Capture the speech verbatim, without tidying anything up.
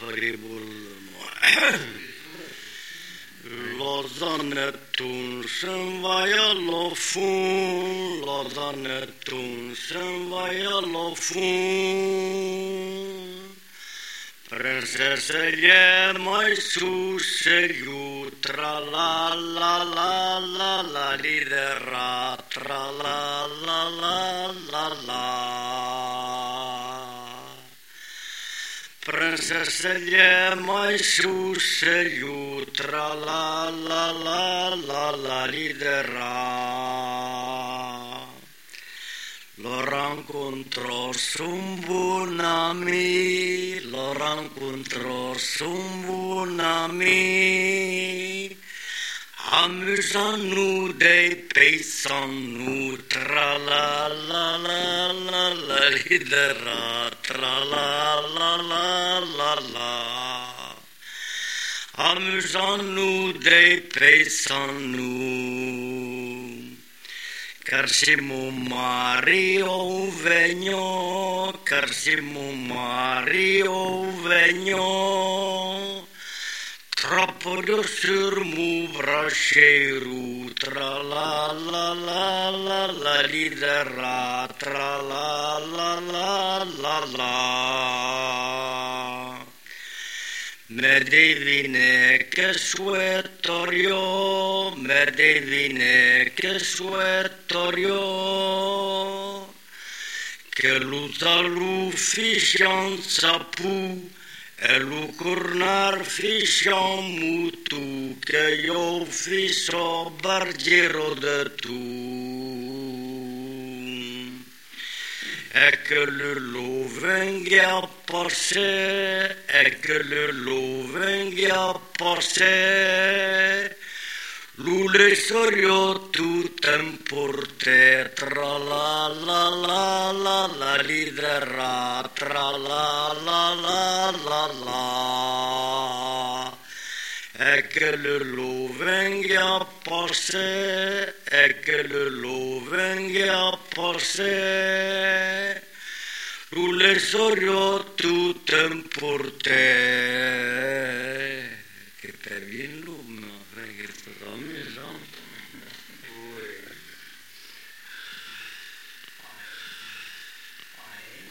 Lozanetun sen vajalla fun, Lozanetun sen vajalla fun. Prinsesse jämmaisuus se jutra la la la la la lidera tra la la la la la. Prinsesse jämmaisuus se jutra la la la la la lidera. Lo raccontrò su un buon amico, lo raccontrò su un buon amico, amusant-nous des paysans-nous, tra la la la la la lidera, tra la la la la la. Amusant-nous des paysans-nous. Car c'est mon mari au vignon, car c'est mon mari au vignon. Troppo de sur mon bracero, tra la la la la la lidera, tra la la la la la. Me devine che suetorio, me devine che suetorio, che luta l'ufficianza pu, e lu cornar fiscian mutu, che io fisso bargiero de tu. Et que le loup venga a passer, et que le loup venga a passer, l'ou le sorio tout importe, tra la la la la la lidera, tra la la la la la. Et que le loup venga a passer, et que le loup venga a passer, l'ou le sorio tout importe. Che per il loup.